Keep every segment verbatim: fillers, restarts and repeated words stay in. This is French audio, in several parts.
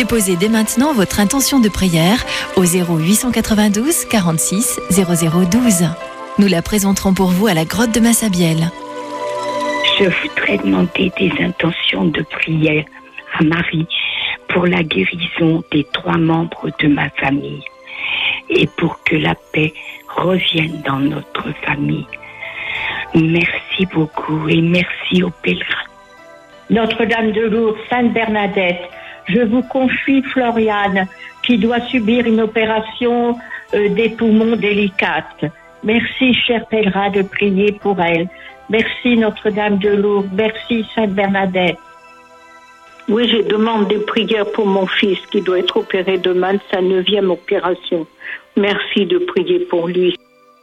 Déposez dès maintenant votre intention de prière au zéro huit cent quatre-vingt-douze quarante-six zéro zéro douze. Nous la présenterons pour vous à la grotte de Massabielle. Je voudrais demander des intentions de prière à Marie pour la guérison des trois membres de ma famille et pour que la paix revienne dans notre famille. Merci beaucoup et merci aux pèlerins. Notre-Dame de Lourdes, Sainte Bernadette, je vous confie Floriane qui doit subir une opération euh, des poumons délicate. Merci, chers pèlerins, de prier pour elle. Merci, Notre-Dame de Lourdes. Merci, Sainte Bernadette. Oui, je demande des prières pour mon fils qui doit être opéré demain de sa neuvième opération. Merci de prier pour lui.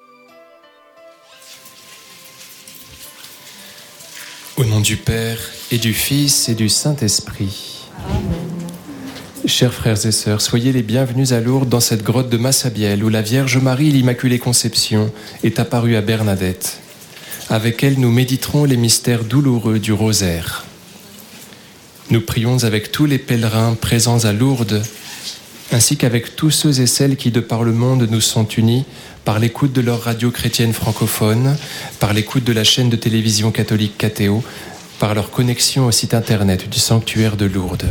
Au nom du Père et du Fils et du Saint-Esprit. Amen. Chers frères et sœurs, soyez les bienvenus à Lourdes dans cette grotte de Massabielle où la Vierge Marie, l'Immaculée Conception, est apparue à Bernadette. Avec elle, nous méditerons les mystères douloureux du rosaire. Nous prions avec tous les pèlerins présents à Lourdes, ainsi qu'avec tous ceux et celles qui, de par le monde, nous sont unis par l'écoute de leur radio chrétienne francophone, par l'écoute de la chaîne de télévision catholique Catéo, par leur connexion au site internet du sanctuaire de Lourdes.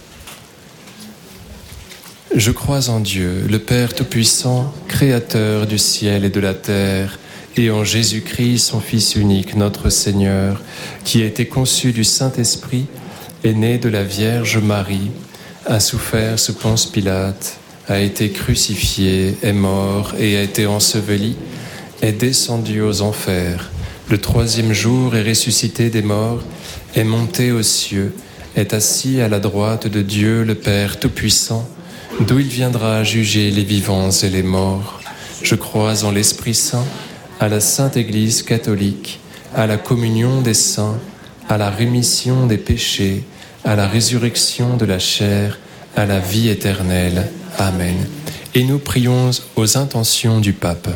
Je crois en Dieu, le Père Tout-Puissant, Créateur du ciel et de la terre, et en Jésus-Christ, son Fils unique, notre Seigneur, qui a été conçu du Saint-Esprit, est né de la Vierge Marie, a souffert sous Ponce Pilate, a été crucifié, est mort et a été enseveli, est descendu aux enfers. Le troisième jour est ressuscité des morts, est monté aux cieux, est assis à la droite de Dieu le Père Tout-Puissant, d'où il viendra juger les vivants et les morts. Je crois en l'Esprit Saint, à la Sainte Église catholique, à la communion des saints, à la rémission des péchés, à la résurrection de la chair, à la vie éternelle. Amen. Et nous prions aux intentions du Pape.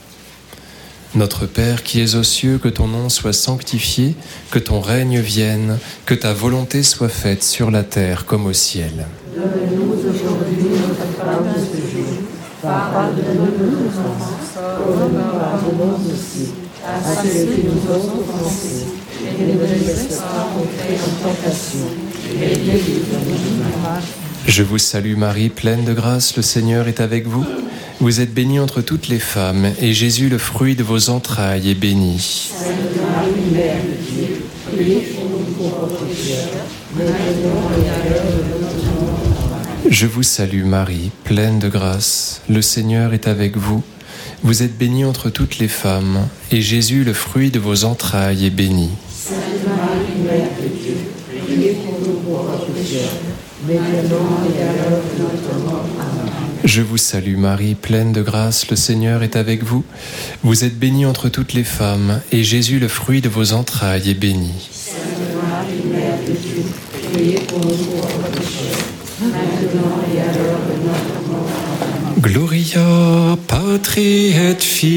Notre Père qui es aux cieux, que ton nom soit sanctifié, que ton règne vienne, que ta volonté soit faite sur la terre comme au ciel. Donne-nous aujourd'hui notre pain de ce jour. Pardonne-nous nos offenses, comme nous pardonnons aussi à ceux qui nous ont offensés. Et ne nous laisse pas entrer en tentation, mais délivre-nous du mal. Je vous salue Marie, pleine de grâce, le Seigneur est avec vous. Vous êtes bénie entre toutes les femmes, et Jésus, le fruit de vos entrailles, est béni. Sainte Marie, Mère de Dieu, priez pour nous pauvres pécheurs, maintenant et à l'heure de notre mort. Je vous salue Marie, pleine de grâce, le Seigneur est avec vous. Vous êtes bénie entre toutes les femmes, et Jésus, le fruit de vos entrailles, est béni. Sainte Marie, Mère de Dieu, priez pour nous pauvres pécheurs, maintenant et à l'heure de notre mort. Amen. Je vous salue Marie, pleine de grâce, le Seigneur est avec vous. Vous êtes bénie entre toutes les femmes, et Jésus, le fruit de vos entrailles, est béni. Sainte Marie, Mère de Dieu, priez pour nous pauvres pécheurs, maintenant et à l'heure de notre mort. Amen. Gloria Patri et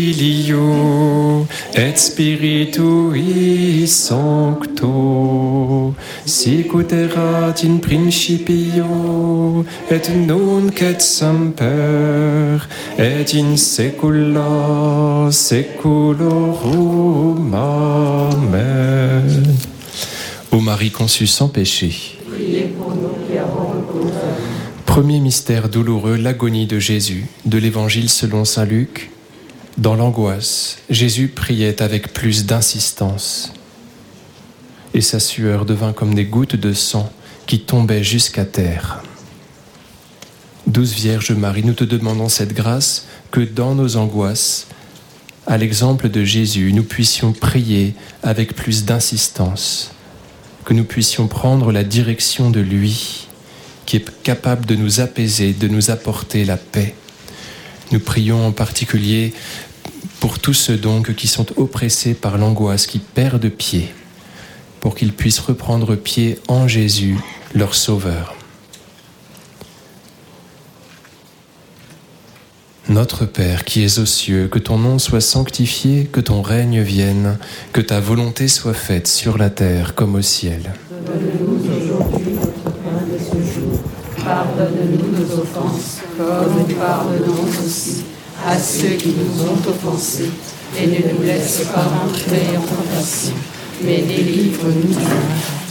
Filio et Spiritui Sancto, sic ut erat in principio et nunc et semper et in saecula saeculorum. Amen. Ô Marie conçue sans péché, Priez pour nous qui avons recours à vous. Premier mystère douloureux, l'agonie de Jésus, de l'Évangile selon saint Luc. Dans l'angoisse, Jésus priait avec plus d'insistance. Et sa sueur devint comme des gouttes de sang qui tombaient jusqu'à terre. Douce Vierge Marie, nous te demandons cette grâce que dans nos angoisses, à l'exemple de Jésus, nous puissions prier avec plus d'insistance, que nous puissions prendre la direction de lui, qui est capable de nous apaiser, de nous apporter la paix. Nous prions en particulier pour tous ceux donc qui sont oppressés par l'angoisse, qui perdent pied, pour qu'ils puissent reprendre pied en Jésus, leur Sauveur. Notre Père qui es aux cieux, que ton nom soit sanctifié, que ton règne vienne, que ta volonté soit faite sur la terre comme au ciel. Donne-nous aujourd'hui notre pain de ce jour. Pardonne-nous comme nous pardonnons aussi à ceux qui nous ont offensés. Et ne nous laisse pas entrer en tentation, mais délivre-nous du mal.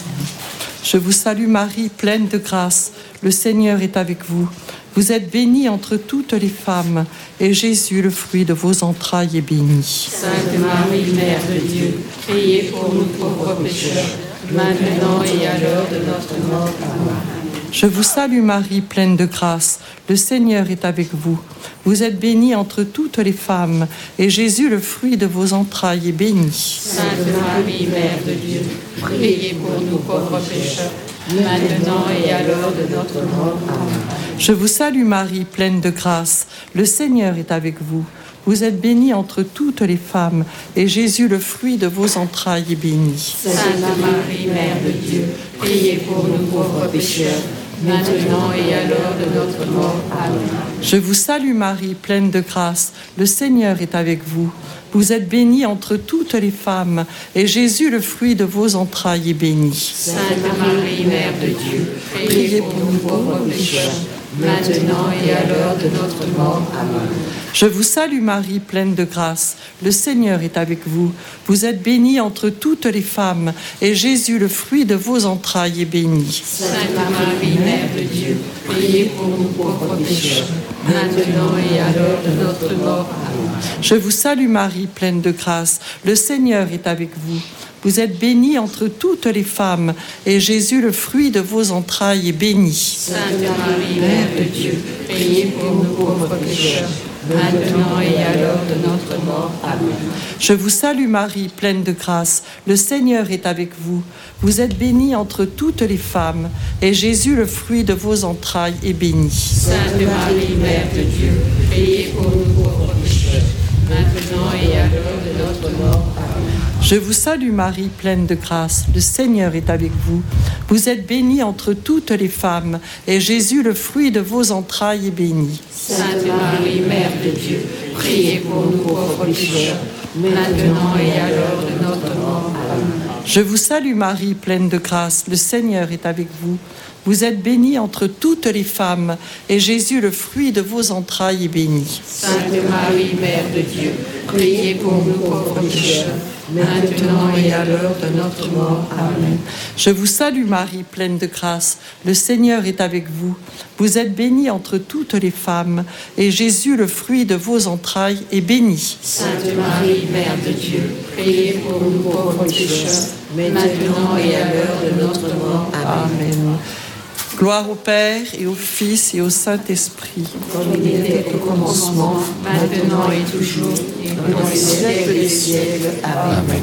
Je vous salue Marie, pleine de grâce. Le Seigneur est avec vous. Vous êtes bénie entre toutes les femmes, et Jésus, le fruit de vos entrailles, est béni. Sainte Marie, Mère de Dieu, priez pour nous pauvres pécheurs, maintenant et à l'heure de notre mort. Amen. Je vous salue Marie, pleine de grâce. Le Seigneur est avec vous. Vous êtes bénie entre toutes les femmes, et Jésus, le fruit de vos entrailles, est béni. Sainte Marie, Mère de Dieu, priez pour nous pauvres pécheurs, maintenant et à l'heure de notre mort. Amen. Je vous salue Marie, pleine de grâce. Le Seigneur est avec vous. Vous êtes bénie entre toutes les femmes, et Jésus, le fruit de vos entrailles, est béni. Sainte Marie, Mère de Dieu, priez pour nous pauvres pécheurs, maintenant et à l'heure de notre mort. Amen. Je vous salue Marie, pleine de grâce. Le Seigneur est avec vous. Vous êtes bénie entre toutes les femmes, et Jésus, le fruit de vos entrailles, est béni. Sainte Marie, Mère de Dieu, priez pour nous pauvres pécheurs, maintenant et à l'heure de notre mort. Amen. Je vous salue Marie, pleine de grâce. Le Seigneur est avec vous. Vous êtes bénie entre toutes les femmes, et Jésus, le fruit de vos entrailles, est béni. Sainte Marie, Mère de Dieu, priez pour nous pauvres pécheurs, maintenant et à l'heure de notre mort. Amen. Je vous salue Marie, pleine de grâce. Le Seigneur est avec vous. Vous êtes bénie entre toutes les femmes, et Jésus, le fruit de vos entrailles, est béni. Sainte Marie, Mère de Dieu, priez pour nous pauvres pécheurs, maintenant et à l'heure de notre mort. Amen. Je vous salue Marie, pleine de grâce. Le Seigneur est avec vous. Vous êtes bénie entre toutes les femmes, et Jésus, le fruit de vos entrailles, est béni. Sainte Marie, Mère de Dieu, priez pour nous pauvres pécheurs, maintenant et à l'heure de notre mort. Amen. Je vous salue Marie, pleine de grâce. Le Seigneur est avec vous. Vous êtes bénie entre toutes les femmes, et Jésus, le fruit de vos entrailles, est béni. Sainte Marie, Mère de Dieu, priez pour nous pauvres pécheurs, maintenant et à l'heure de notre mort. Amen. Je vous salue Marie, pleine de grâce. Le Seigneur est avec vous. Vous êtes bénie entre toutes les femmes, et Jésus, le fruit de vos entrailles, est béni. Sainte Marie, Mère de Dieu, priez pour nous pauvres pécheurs, maintenant et à l'heure de notre mort. Amen. Je vous salue Marie, pleine de grâce. Le Seigneur est avec vous. Vous êtes bénie entre toutes les femmes, et Jésus, le fruit de vos entrailles, est béni. Sainte Marie, Mère de Dieu, priez pour nous pauvres pécheurs, maintenant et à l'heure de notre mort. Amen. Gloire au Père, et au Fils, et au Saint-Esprit. Comme il était au commencement, maintenant et toujours, et dans les siècles des siècles. Amen.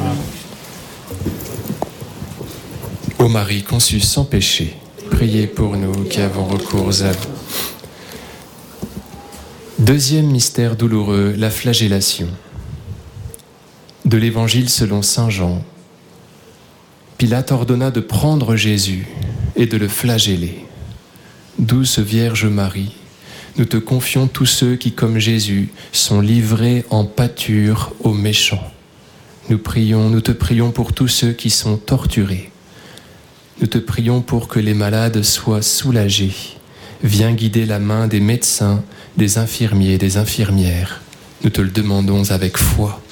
Ô Marie conçue sans péché, priez pour nous qui avons recours à vous. Deuxième mystère douloureux, la flagellation. De l'Évangile selon saint Jean. Pilate ordonna de prendre Jésus et de le flageller. Douce Vierge Marie, nous te confions tous ceux qui, comme Jésus, sont livrés en pâture aux méchants. Nous prions, nous te prions pour tous ceux qui sont torturés. Nous te prions pour que les malades soient soulagés. Viens guider la main des médecins, des infirmiers, des infirmières. Nous te le demandons avec foi.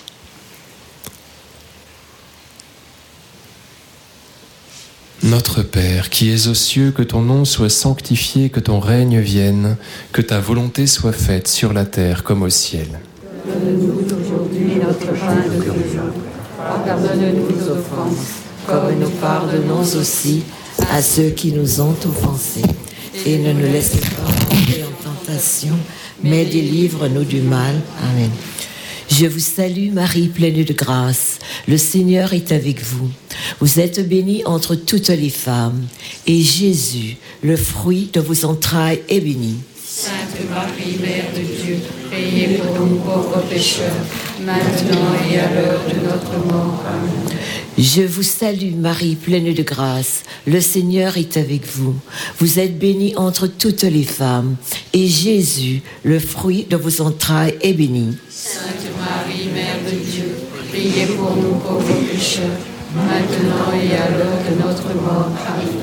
Notre Père, qui es aux cieux, que ton nom soit sanctifié, que ton règne vienne, que ta volonté soit faite sur la terre comme au ciel. Donne-nous aujourd'hui notre pain de tous les jours. Pardonne-nous nos offenses, comme nous pardonnons aussi à ceux qui nous ont offensés. Et ne nous laisse pas entrer en tentation, mais délivre-nous du mal. Amen. Je vous salue Marie, pleine de grâce. Le Seigneur est avec vous. Vous êtes bénie entre toutes les femmes, et Jésus, le fruit de vos entrailles, est béni. Sainte Marie, Mère de Dieu, priez pour nous pauvres pécheurs, maintenant et à l'heure de notre mort. Amen. Je vous salue Marie, pleine de grâce. Le Seigneur est avec vous. Vous êtes bénie entre toutes les femmes, et Jésus, le fruit de vos entrailles, est béni. Sainte Marie, Mère de Dieu, priez pour nous pauvres pécheurs, maintenant et à l'heure de notre mort. Amen.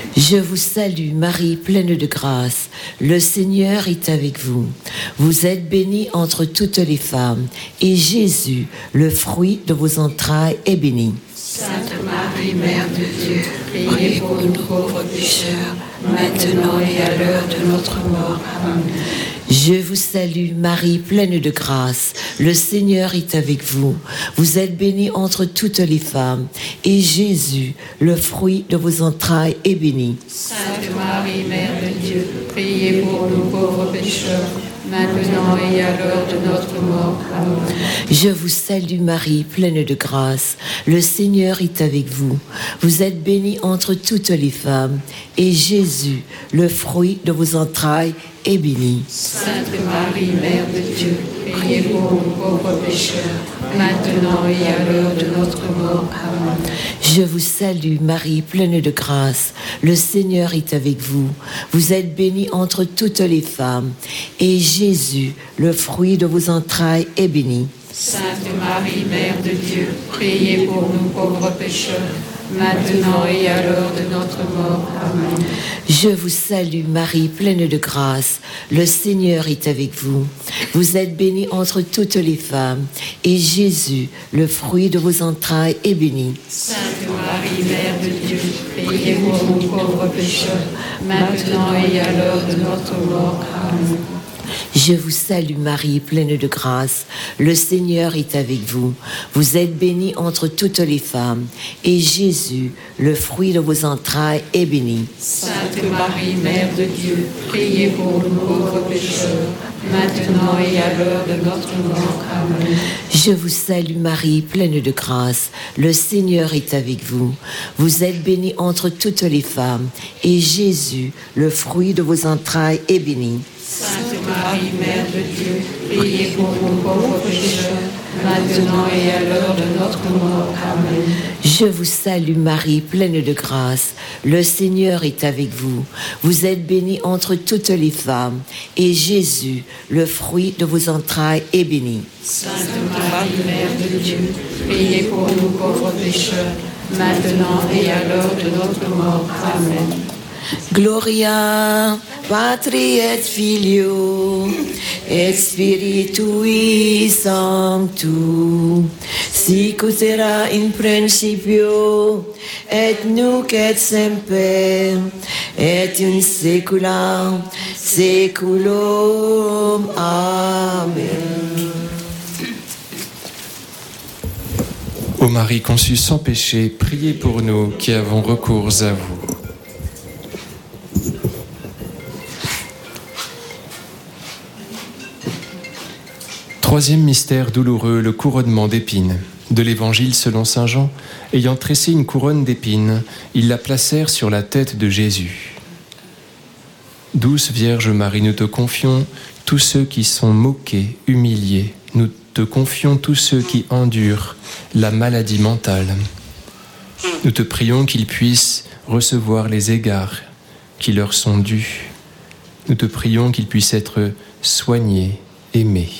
Je vous salue Marie, pleine de grâce. Le Seigneur est avec vous. Vous êtes bénie entre toutes les femmes, et Jésus, le fruit de vos entrailles, est béni. Sainte Marie, Mère de Dieu, priez pour nous pauvres pécheurs, maintenant et à l'heure de notre mort. Amen. Je vous salue Marie, pleine de grâce. Le Seigneur est avec vous. Vous êtes bénie entre toutes les femmes, et Jésus, le fruit de vos entrailles, est béni. Sainte Marie, Mère de Dieu, priez pour nous pauvres pécheurs, maintenant et à l'heure de notre mort. Amen. Je vous salue Marie, pleine de grâce. Le Seigneur est avec vous. Vous êtes bénie entre toutes les femmes, et Jésus, le fruit de vos entrailles, est béni. Sainte Marie, Mère de Dieu, priez pour nous pauvres pécheurs, maintenant et à l'heure de notre mort. Amen. Je vous salue Marie, pleine de grâce. Le Seigneur est avec vous. Vous êtes bénie entre toutes les femmes, et Jésus, le fruit de vos entrailles, est béni. Sainte Marie, Mère de Dieu, priez pour nous pauvres pécheurs, maintenant et à l'heure de notre mort. Amen. Je vous salue Marie, pleine de grâce. Le Seigneur est avec vous. Vous êtes bénie entre toutes les femmes, et Jésus, le fruit de vos entrailles, est béni. Sainte Marie, Mère de Dieu, priez pour nous pauvres pécheurs, maintenant et à l'heure de notre mort. Amen. Je vous salue Marie, pleine de grâce. Le Seigneur est avec vous. Vous êtes bénie entre toutes les femmes, et Jésus, le fruit de vos entrailles, est béni. Sainte Marie, Mère de Dieu, priez pour nous pauvres pécheurs, maintenant et à l'heure de notre mort. Amen. Je vous salue Marie, pleine de grâce. Le Seigneur est avec vous. Vous êtes bénie entre toutes les femmes, et Jésus, le fruit de vos entrailles, est béni. Sainte Marie, Mère de Dieu, priez pour nous pauvres pécheurs, maintenant et à l'heure de notre mort. Amen. Je vous salue Marie, pleine de grâce. Le Seigneur est avec vous. Vous êtes bénie entre toutes les femmes, et Jésus, le fruit de vos entrailles, est béni. Sainte Marie, Mère de Dieu, priez pour nous pauvres pécheurs, maintenant et à l'heure de notre mort. Amen. Gloria Patri et Filio et Spiritui Sanctu, sic ut era in principio et nunc et semper et in saecula saeculum. Amen. Ô Marie conçue sans péché, priez pour nous qui avons recours à vous. Troisième mystère douloureux, le couronnement d'épines. De l'Évangile selon saint Jean, ayant tressé une couronne d'épines, ils la placèrent sur la tête de Jésus. Douce Vierge Marie, nous te confions tous ceux qui sont moqués, humiliés. Nous te confions tous ceux qui endurent la maladie mentale. Nous te prions qu'ils puissent recevoir les égards qui leur sont dus. Nous te prions qu'ils puissent être soignés, aimés.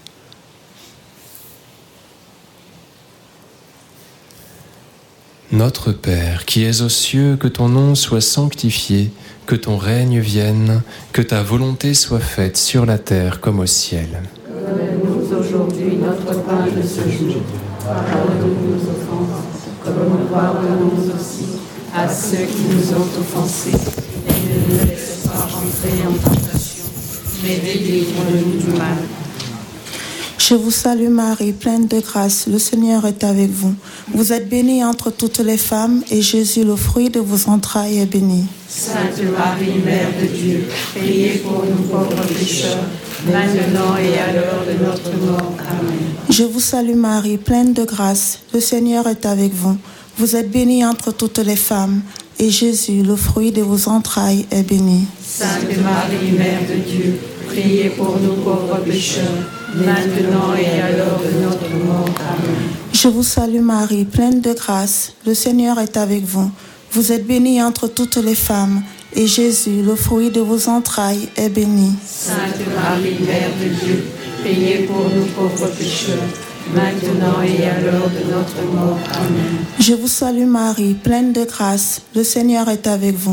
Notre Père, qui es aux cieux, que ton nom soit sanctifié, que ton règne vienne, que ta volonté soit faite sur la terre comme au ciel. Donne-nous aujourd'hui notre pain de ce jour. Pardonne-nous nos offenses, comme nous pardonnons aussi à ceux qui nous ont offensés. Et ne nous laisse pas entrer en tentation, mais délivre-nous du mal. Je vous salue Marie, pleine de grâce, le Seigneur est avec vous. Vous êtes bénie entre toutes les femmes, et Jésus, le fruit de vos entrailles, est béni. Sainte Marie, Mère de Dieu, priez pour nous pauvres pécheurs, maintenant et à l'heure de notre mort. Amen. Je vous salue Marie, pleine de grâce, le Seigneur est avec vous. Vous êtes bénie entre toutes les femmes, et Jésus, le fruit de vos entrailles, est béni. Sainte Marie, Mère de Dieu, priez pour nous pauvres pécheurs, maintenant et à l'heure de notre mort. Amen. Je vous salue Marie, pleine de grâce, le Seigneur est avec vous. Vous êtes bénie entre toutes les femmes, et Jésus, le fruit de vos entrailles, est béni. Sainte Marie, Mère de Dieu, priez pour nous pauvres pécheurs, maintenant et à l'heure de notre mort. Amen. Je vous salue Marie, pleine de grâce, le Seigneur est avec vous.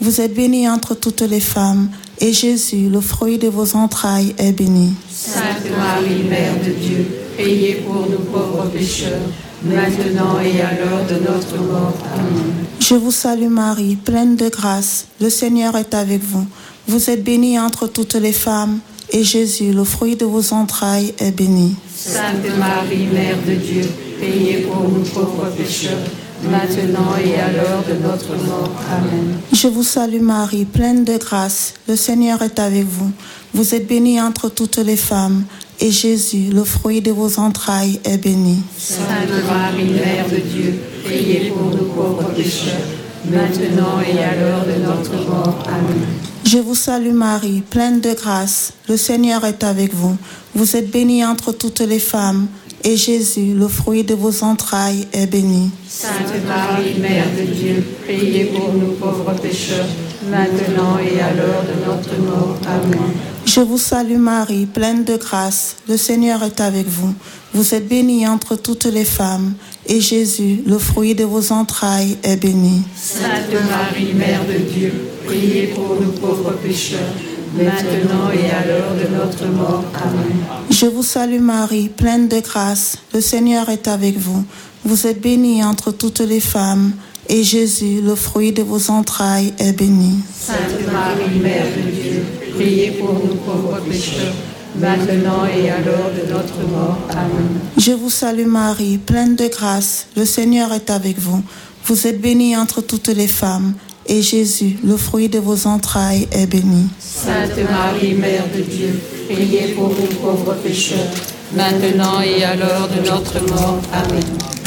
Vous êtes bénie entre toutes les femmes, et Jésus, le fruit de vos entrailles, est béni. Sainte Marie, Mère de Dieu, priez pour nous pauvres pécheurs, maintenant et à l'heure de notre mort. Amen. Je vous salue Marie, pleine de grâce, le Seigneur est avec vous. Vous êtes bénie entre toutes les femmes, et Jésus, le fruit de vos entrailles, est béni. Sainte Marie, Mère de Dieu, priez pour nous pauvres pécheurs, maintenant et à l'heure de notre mort. Amen. Je vous salue Marie, pleine de grâce, le Seigneur est avec vous. Vous êtes bénie entre toutes les femmes, et Jésus, le fruit de vos entrailles, est béni. Sainte Marie, Mère de Dieu, priez pour nous pauvres pécheurs, maintenant et à l'heure de notre mort. Amen. Je vous salue Marie, pleine de grâce, le Seigneur est avec vous. Vous êtes bénie entre toutes les femmes, et Jésus, le fruit de vos entrailles, est béni. Sainte Marie, Mère de Dieu, priez pour nous pauvres pécheurs, maintenant et à l'heure de notre mort. Amen. Je vous salue Marie, pleine de grâce, le Seigneur est avec vous. Vous êtes bénie entre toutes les femmes, et Jésus, le fruit de vos entrailles, est béni. Sainte Marie, Mère de Dieu, priez pour nous pauvres pécheurs, maintenant et à l'heure de notre mort. Amen. Je vous salue Marie, pleine de grâce, le Seigneur est avec vous. Vous êtes bénie entre toutes les femmes, et Jésus, le fruit de vos entrailles, est béni. Sainte Marie, Mère de Dieu, priez pour nous pauvres pécheurs, maintenant et à l'heure de notre mort. Amen. Je vous salue Marie, pleine de grâce, le Seigneur est avec vous. Vous êtes bénie entre toutes les femmes, et Jésus, le fruit de vos entrailles, est béni. Sainte Marie, Mère de Dieu, priez pour nous pauvres pécheurs, maintenant et à l'heure de notre mort. Amen.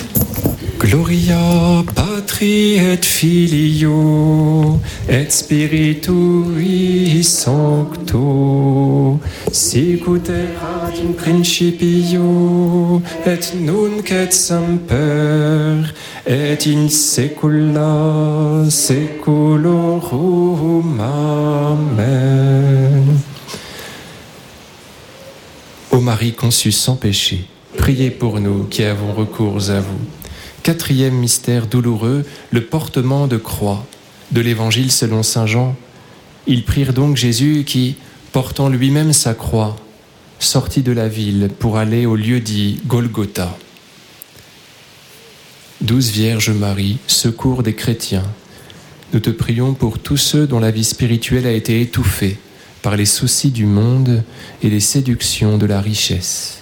Gloria Patri et Filio et Spiritui Sancto, sicut erat in principio et nunc et semper et in saecula saeculorum. Amen. Ô Marie conçue sans péché, priez pour nous qui avons recours à vous. Quatrième mystère douloureux, le portement de croix de l'Évangile selon saint Jean. Ils prirent donc Jésus qui, portant lui-même sa croix, sortit de la ville pour aller au lieu dit Golgotha. Douce Vierge Marie, secours des chrétiens, nous te prions pour tous ceux dont la vie spirituelle a été étouffée par les soucis du monde et les séductions de la richesse.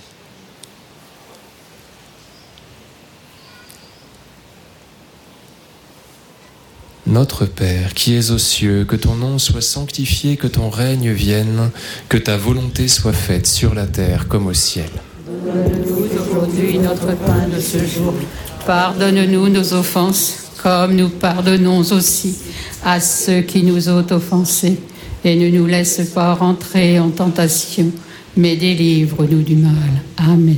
Notre Père, qui es aux cieux, que ton nom soit sanctifié, que ton règne vienne, que ta volonté soit faite sur la terre comme au ciel. Donne-nous aujourd'hui notre pain de ce jour. Pardonne-nous nos offenses, comme nous pardonnons aussi à ceux qui nous ont offensés. Et ne nous laisse pas rentrer en tentation, mais délivre-nous du mal. Amen.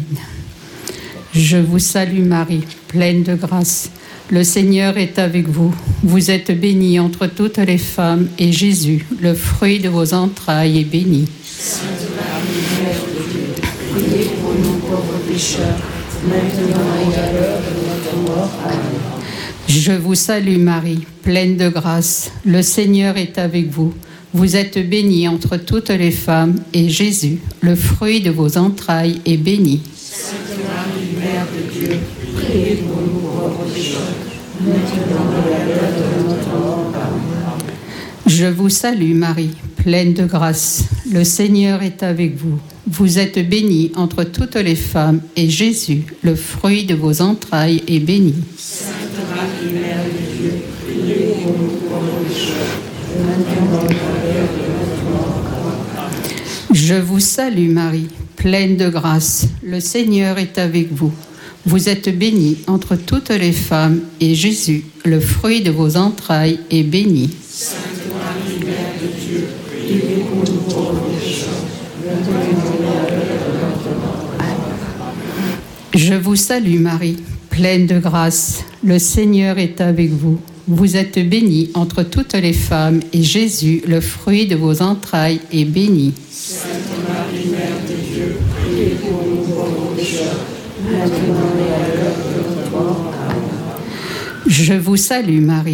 Je vous salue Marie, pleine de grâce. Le Seigneur est avec vous. Vous êtes bénie entre toutes les femmes, et Jésus, le fruit de vos entrailles, est béni. Sainte Marie, Mère de Dieu, priez pour nous pauvres pécheurs, maintenant et à l'heure de notre mort. Amen. Je vous salue Marie, pleine de grâce. Le Seigneur est avec vous. Vous êtes bénie entre toutes les femmes, et Jésus, le fruit de vos entrailles, est béni. Sainte Marie, Mère de Dieu, priez pour nous pauvres pécheurs, maintenant et à l'heure de notre mort. Amen. Je vous salue Marie, pleine de grâce. Le Seigneur est avec vous. Vous êtes bénie entre toutes les femmes, et Jésus, le fruit de vos entrailles, est béni. Sainte Marie, Mère de Dieu, priez pour nous pauvres pécheurs, maintenant et à l'heure de notre mort. Amen. Je vous salue Marie, pleine de grâce. Le Seigneur est avec vous. Vous êtes bénie entre toutes les femmes, et Jésus, le fruit de vos entrailles, est béni. Sainte Marie, Mère de Dieu, priez pour nous pauvres pécheurs, maintenant et à l'heure de notre mort. Amen. Je vous salue Marie, pleine de grâce. Le Seigneur est avec vous. Vous êtes bénie entre toutes les femmes, et Jésus, le fruit de vos entrailles, est béni. Sainte Marie, Mère de Dieu, priez pour nous pauvres pécheurs, maintenant et à l'heure de notre mort. Amen. Je vous salue Marie,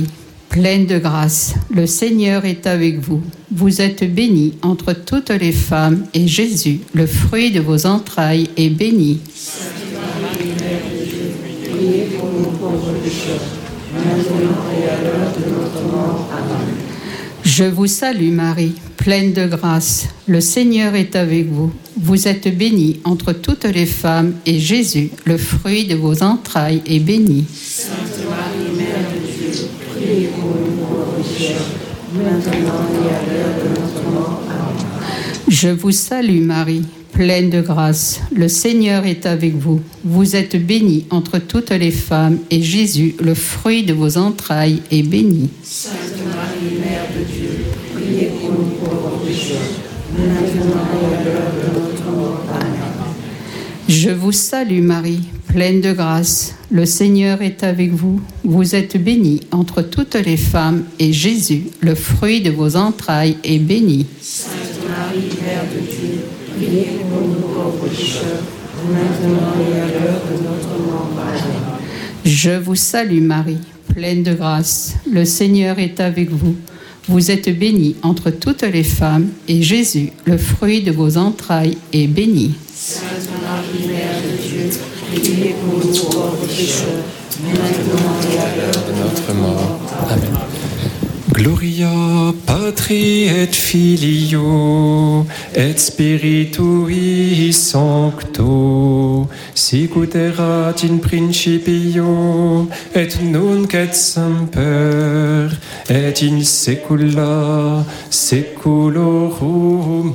pleine de grâce, le Seigneur est avec vous. Vous êtes bénie entre toutes les femmes, et Jésus, le fruit de vos entrailles, est béni. Sainte Marie, Mère de Dieu, priez pour nous pauvres pécheurs, maintenant et à l'heure de notre mort. Amen. Je vous salue Marie, pleine de grâce, le Seigneur est avec vous. Vous êtes bénie entre toutes les femmes, et Jésus, le fruit de vos entrailles, est béni. Sainte Marie, Mère de Dieu, priez pour nous pauvres pécheurs, maintenant et à l'heure de notre mort. Amen. Je vous salue Marie, pleine de grâce, le Seigneur est avec vous. Vous êtes bénie entre toutes les femmes, et Jésus, le fruit de vos entrailles, est béni. Sainte Marie, Mère de Dieu, priez pour nous pauvres pécheurs, maintenant et à l'heure de notre mort. Amen. Je vous salue Marie, pleine de grâce, le Seigneur est avec vous. Vous êtes bénie entre toutes les femmes, et Jésus, le fruit de vos entrailles, est béni. Sainte Marie, Mère de Dieu, priez pour nous pauvres pécheurs, maintenant et à l'heure de notre mort. Amen. Je vous salue Marie, pleine de grâce, le Seigneur est avec vous. Vous êtes bénie entre toutes les femmes, et Jésus, le fruit de vos entrailles, est béni. Sainte Marie, Mère de Dieu, priez pour nous pauvres pécheurs, maintenant et à l'heure de notre mort. Amen. Gloria Patri et Filio et Spiritui Sancto, sicut erat in principio et nunc et semper et in saecula saeculorum.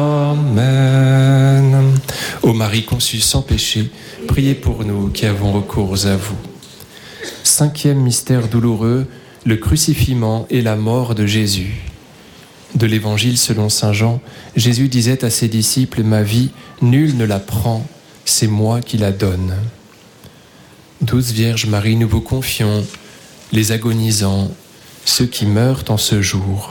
Amen. Ô Marie conçue sans péché, priez pour nous qui avons recours à vous. Cinquième mystère douloureux, le crucifixion et la mort de Jésus. De l'Évangile selon saint Jean, Jésus disait à ses disciples « Ma vie, nul ne la prend, c'est moi qui la donne. » Douce Vierge Marie, nous vous confions les agonisants, ceux qui meurent en ce jour.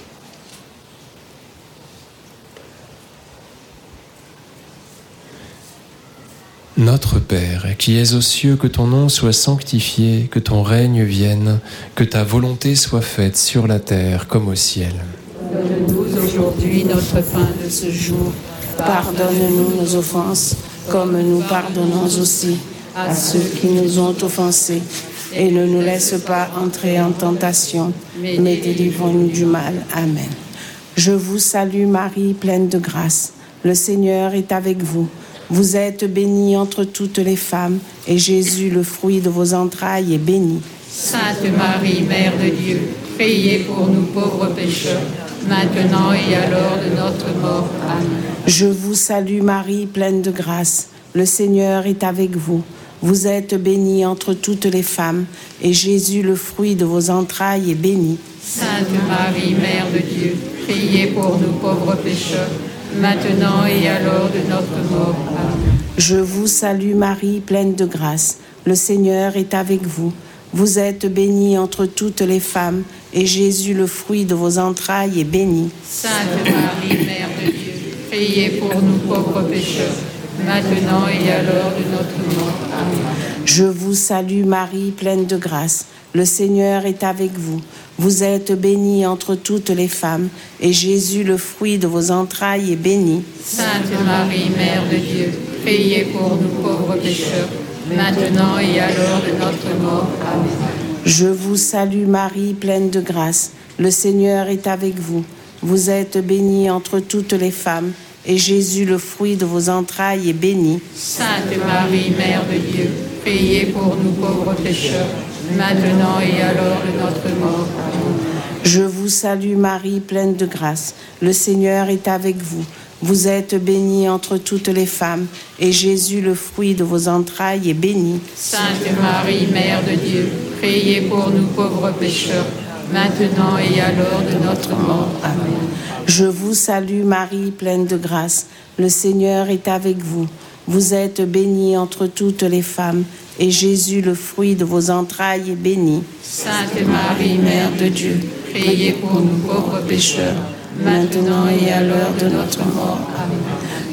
Notre Père, qui es aux cieux, que ton nom soit sanctifié, que ton règne vienne, que ta volonté soit faite sur la terre comme au ciel. Donne-nous aujourd'hui notre pain de ce jour. Pardonne-nous nos offenses, comme nous pardonnons aussi à ceux qui nous ont offensés. Et ne nous laisse pas entrer en tentation, mais délivre-nous du mal. Amen. Je vous salue Marie, pleine de grâce. Le Seigneur est avec vous. Vous êtes bénie entre toutes les femmes, et Jésus, le fruit de vos entrailles, est béni. Sainte Marie, Mère de Dieu, priez pour nous pauvres pécheurs, maintenant et à l'heure de notre mort. Amen. Je vous salue Marie, pleine de grâce. Le Seigneur est avec vous. Vous êtes bénie entre toutes les femmes, et Jésus, le fruit de vos entrailles, est béni. Sainte Marie, Mère de Dieu, priez pour nous pauvres pécheurs, maintenant et à l'heure de notre mort. Amen. Je vous salue Marie, pleine de grâce. Le Seigneur est avec vous. Vous êtes bénie entre toutes les femmes, et Jésus, le fruit de vos entrailles, est béni. Sainte Marie, Mère de Dieu, priez pour nous pauvres pécheurs, maintenant et à l'heure de notre mort. Amen. Je vous salue Marie, pleine de grâce. Le Seigneur est avec vous. Vous êtes bénie entre toutes les femmes, et Jésus, le fruit de vos entrailles, est béni. Sainte Marie, Mère de Dieu, priez pour nous pauvres pécheurs, maintenant et à l'heure de notre mort. Amen. Je vous salue Marie, pleine de grâce. Le Seigneur est avec vous. Vous êtes bénie entre toutes les femmes, et Jésus, le fruit de vos entrailles, est béni. Sainte Marie, Mère de Dieu, priez pour nous pauvres pécheurs, maintenant et à l'heure de notre mort. Amen. Je vous salue Marie, pleine de grâce. Le Seigneur est avec vous. Vous êtes bénie entre toutes les femmes, et Jésus, le fruit de vos entrailles, est béni. Sainte Marie, Mère de Dieu, priez pour nous pauvres pécheurs, maintenant et à l'heure de notre mort. Amen. Je vous salue Marie, pleine de grâce. Le Seigneur est avec vous. Vous êtes bénie entre toutes les femmes, et Jésus, le fruit de vos entrailles, est béni. Sainte Marie, Mère de Dieu, priez pour nous pauvres pécheurs, maintenant et à l'heure de notre mort. Amen.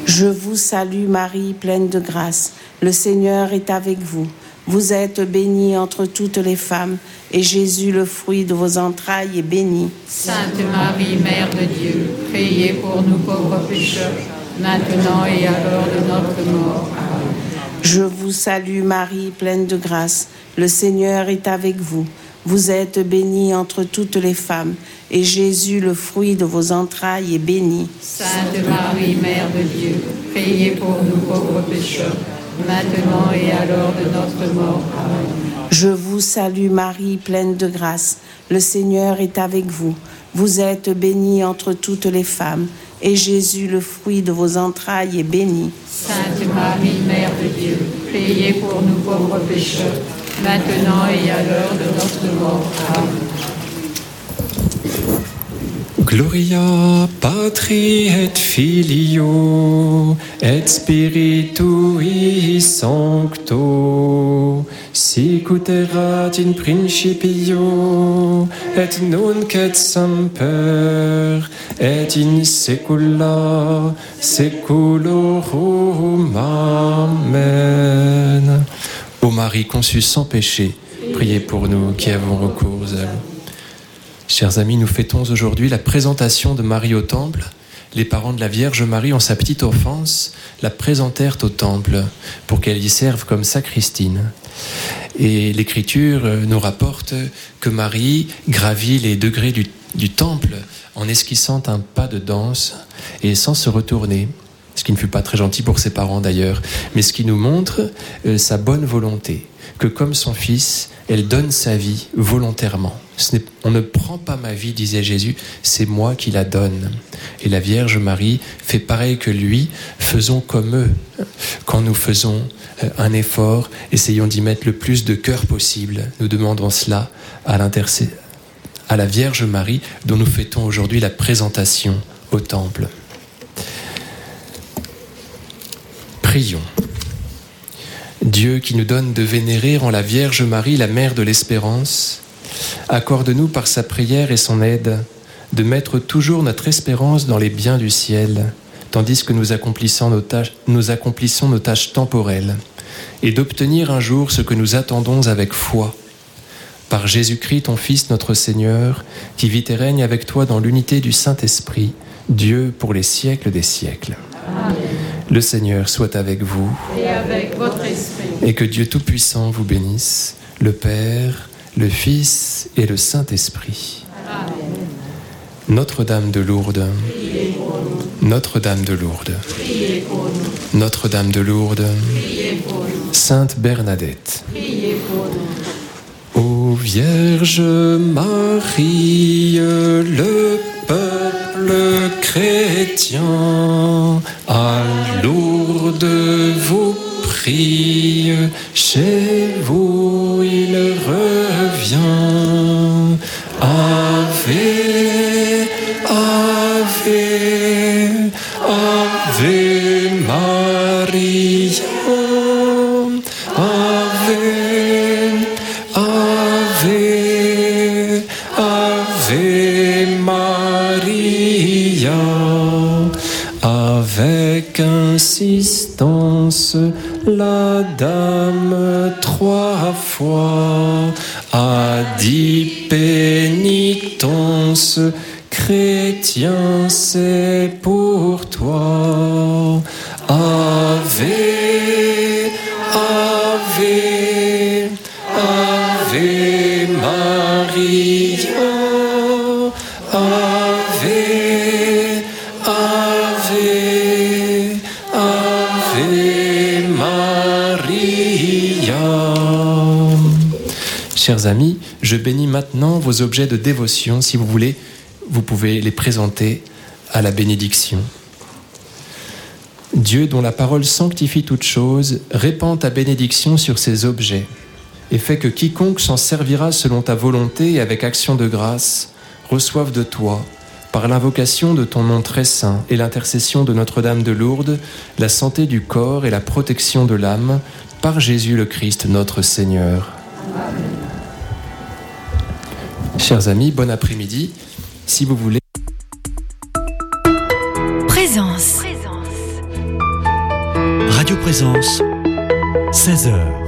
Je vous salue Marie, pleine de grâce. Le Seigneur est avec vous. Vous êtes bénie entre toutes les femmes, et Jésus, le fruit de vos entrailles, est béni. Sainte Marie, Mère de Dieu, priez pour nous pauvres pécheurs, maintenant et à l'heure de notre mort. Amen. Je vous salue Marie, pleine de grâce. Le Seigneur est avec vous. Vous êtes bénie entre toutes les femmes, et Jésus, le fruit de vos entrailles, est béni. Sainte Marie, Mère de Dieu, priez pour nous pauvres pécheurs, maintenant et à l'heure de notre mort. Amen. Je vous salue Marie, pleine de grâce. Le Seigneur est avec vous. Vous êtes bénie entre toutes les femmes, et Jésus, le fruit de vos entrailles, est béni. Sainte Marie, Mère de Dieu, priez pour nous pauvres pécheurs, maintenant et à l'heure de notre mort. Amen. Gloria Patri et Filio et Spiritui Sancto, sicut erat in principio et nunc et semper et in saecula saeculorum. Amen. Ô Marie conçue sans péché, priez pour nous qui avons recours à elle. Chers amis, nous fêtons aujourd'hui la présentation de Marie au Temple. Les parents de la Vierge Marie, en sa petite enfance, la présentèrent au Temple pour qu'elle y serve comme sacristine. Et l'Écriture nous rapporte que Marie gravit les degrés du, du Temple en esquissant un pas de danse et sans se retourner. Ce qui ne fut pas très gentil pour ses parents d'ailleurs, mais ce qui nous montre euh, sa bonne volonté, que comme son fils, elle donne sa vie volontairement. Ce n'est, on ne prend pas ma vie, disait Jésus, c'est moi qui la donne. Et la Vierge Marie fait pareil que lui, faisons comme eux. Quand nous faisons euh, un effort, essayons d'y mettre le plus de cœur possible. Nous demandons cela à, l'intercé- à la Vierge Marie, dont nous fêtons aujourd'hui la présentation au Temple. Prions. Dieu qui nous donne de vénérer en la Vierge Marie, la Mère de l'Espérance, accorde-nous par sa prière et son aide de mettre toujours notre espérance dans les biens du ciel, tandis que nous accomplissons nos tâches, nous accomplissons nos tâches temporelles, et d'obtenir un jour ce que nous attendons avec foi. Par Jésus-Christ, ton Fils, notre Seigneur, qui vit et règne avec toi dans l'unité du Saint-Esprit, Dieu pour les siècles des siècles. Amen. Le Seigneur soit avec vous et avec votre esprit. Et que Dieu Tout-Puissant vous bénisse, le Père, le Fils et le Saint-Esprit. Amen. Notre-Dame de Lourdes, Notre-Dame de Lourdes, Notre-Dame de Lourdes, Sainte Bernadette, ô Vierge Marie, le peuple chrétien à Lourdes vous prie, chez vous il revient. Ave, Ave, Ave Maria, Ave, Ave, Ave Maria. Avec insistance, la dame trois fois a dit pénitence, chrétien, c'est pour toi. Ave, Ave, Ave Maria, Ave, Ave, Ave Maria. Chers amis, je bénis maintenant vos objets de dévotion. Si vous voulez, vous pouvez les présenter à la bénédiction. Dieu, dont la parole sanctifie toutes choses, répand ta bénédiction sur ces objets et fait que quiconque s'en servira selon ta volonté et avec action de grâce reçoive de toi, par l'invocation de ton nom très saint et l'intercession de Notre-Dame de Lourdes, la santé du corps et la protection de l'âme, par Jésus le Christ notre Seigneur. Amen. Chers amis, bon après-midi. Si vous voulez... Présence. présence, seize heures.